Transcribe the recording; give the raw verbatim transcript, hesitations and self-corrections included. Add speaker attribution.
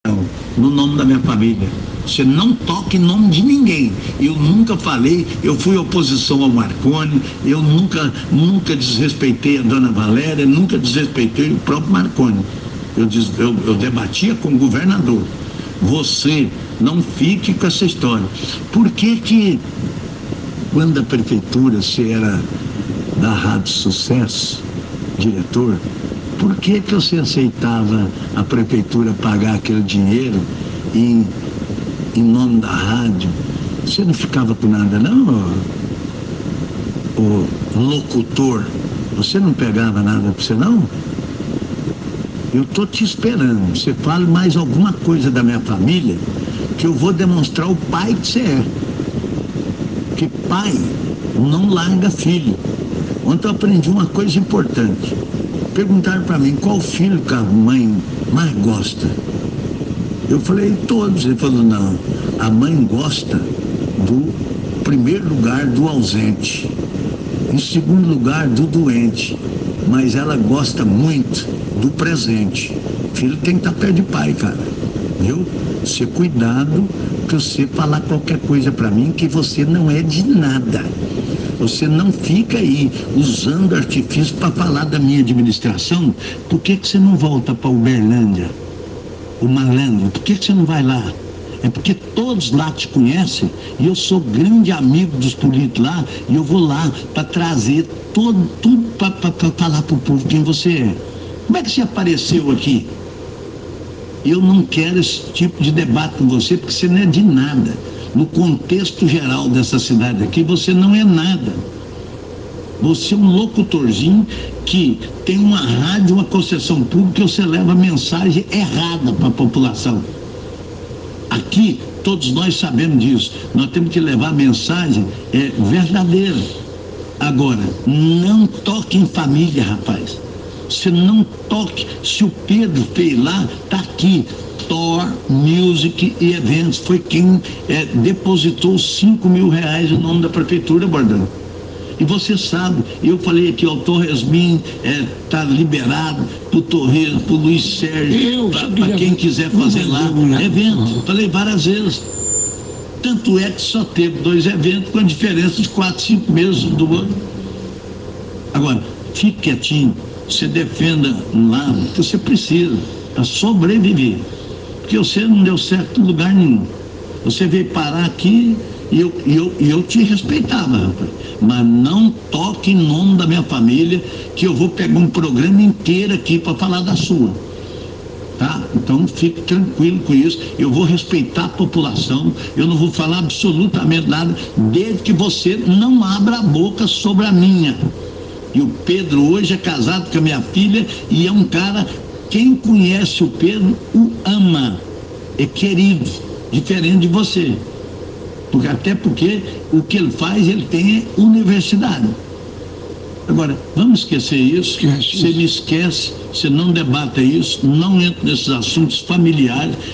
Speaker 1: no nome da minha família. Você não toca em nome de ninguém. Eu nunca falei, eu fui oposição ao Marconi, eu nunca, nunca desrespeitei a dona Valéria, nunca desrespeitei o próprio Marconi. Eu, eu, eu debatia com o governador. Você não fique com essa história. Por que que, quando a prefeitura, se era da Rádio Sucesso, diretor, por que que você aceitava a prefeitura pagar aquele dinheiro em, em nome da rádio? Você não ficava com nada não, o, o locutor? Você não pegava nada para você não? Eu tô te esperando. Você fale mais alguma coisa da minha família, que eu vou demonstrar o pai que você é. Que pai não larga filho. Ontem eu aprendi uma coisa importante. Perguntaram para mim qual filho que a mãe mais gosta. Eu falei, todos. Ele falou, não, a mãe gosta do primeiro lugar do ausente, em segundo lugar do doente, mas ela gosta muito do presente. Filho tem que estar perto de pai, cara, viu? Você cuidado que você falar qualquer coisa para mim que você não é de nada. Você não fica aí usando artifício para falar da minha administração. Por que que você não volta para Uberlândia, o malandro? Por que que você não vai lá? É porque todos lá te conhecem e eu sou grande amigo dos políticos lá e eu vou lá para trazer todo, tudo para falar para o povo quem você é. Como é que você apareceu aqui? Eu não quero esse tipo de debate com você porque você não é de nada. No contexto geral dessa cidade aqui, você não é nada. Você é um locutorzinho que tem uma rádio, uma concessão pública, e você leva mensagem errada para a população. Aqui, todos nós sabemos disso. Nós temos que levar a mensagem é, verdadeira. Agora, não toque em família, rapaz. Você não toque. Se o Pedro fez lá, tá aqui. Thor Music e Eventos foi quem é, depositou cinco mil reais no nome da prefeitura, Bordão. E você sabe, eu falei aqui, o Torresmin é, tá liberado pro Torres, pro Luiz Sérgio, para quem quiser fazer lá evento. Falei várias vezes. Tanto é que só teve dois eventos com a diferença de quatro, cinco meses do ano. Agora, fique quietinho, você defenda um lado que você precisa para sobreviver. Porque você não deu certo em lugar nenhum. Você veio parar aqui e eu, e eu, e eu te respeitava, rapaz. Mas não toque em nome da minha família, que eu vou pegar um programa inteiro aqui para falar da sua. Tá? Então fique tranquilo com isso. Eu vou respeitar a população. Eu não vou falar absolutamente nada, desde que você não abra a boca sobre a minha. E o Pedro hoje é casado com a minha filha e é um cara... Quem conhece o Pedro o ama, é querido, diferente de você. Porque, até porque o que ele faz, ele tem universidade. Agora, vamos esquecer isso. Você me esquece, você não debata isso, não entra nesses assuntos familiares.